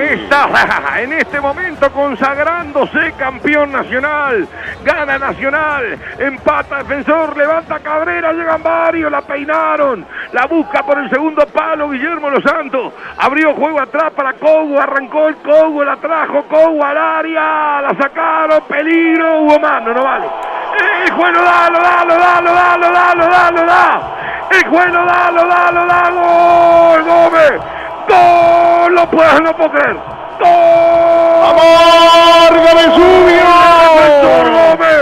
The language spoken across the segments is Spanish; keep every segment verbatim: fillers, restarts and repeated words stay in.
está en este momento consagrándose campeón nacional. Gana Nacional, empata Defensor, levanta Cabrera, llegan varios, la peinaron, la busca por el segundo palo Guillermo Los Santos, abrió juego atrás para Cogo, arrancó el Cogo, la trajo Cogo al área, la sacaron, peligro, hubo mano, no vale. El juez lo da, lo da, lo da, lo da, lo da, lo da, lo da. El juez lo da, lo da, lo da, gol, Gómez. ¡Gol! No puedo, no puedo creer. ¡Gol! ¡Amor! ¡Gómez subió! ¡Defensor Gómez!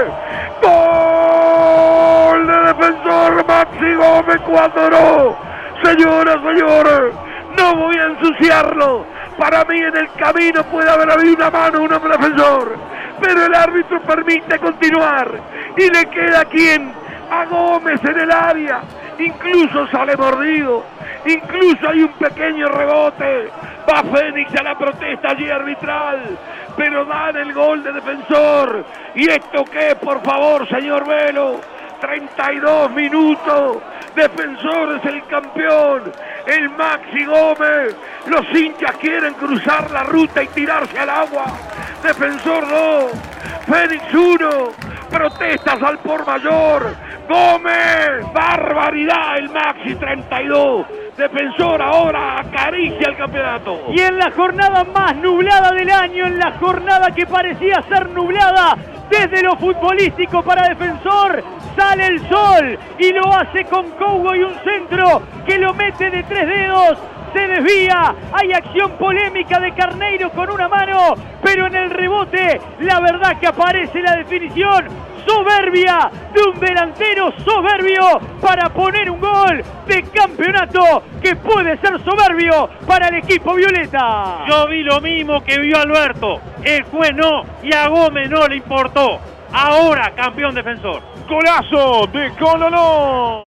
¡Gol de Defensor Maxi Gómez Cuadro! Señoras, señores, no voy a ensuciarlo. Para mí en el camino puede haber habido una mano, un hombre defensor. Pero el árbitro permite continuar. Y le queda a quién? A Gómez en el área. Incluso sale mordido. Incluso hay un pequeño rebote. Va Fénix a la protesta allí arbitral. Pero dan el gol de Defensor. ¿Y esto qué, por favor, señor Velo? treinta y dos minutos. Defensor es el campeón. El Maxi Gómez. Los hinchas quieren cruzar la ruta y tirarse al agua. Defensor dos. Fénix uno. Protestas al por mayor. Gómez. Barbaridad el Maxi treinta y dos. Defensor ahora acaricia el campeonato. Y en la jornada más nublada del año, en la jornada que parecía ser nublada desde lo futbolístico para Defensor, sale el sol y lo hace con Cogo y un centro que lo mete de tres dedos. Se desvía, hay acción polémica de Carneiro con una mano, pero en el rebote la verdad que aparece la definición soberbia de un delantero soberbio para poner un gol de campeonato que puede ser soberbio para el equipo violeta. Yo vi lo mismo que vio Alberto, el juez no, y a Gómez no le importó. Ahora campeón Defensor. Golazo de Colonó.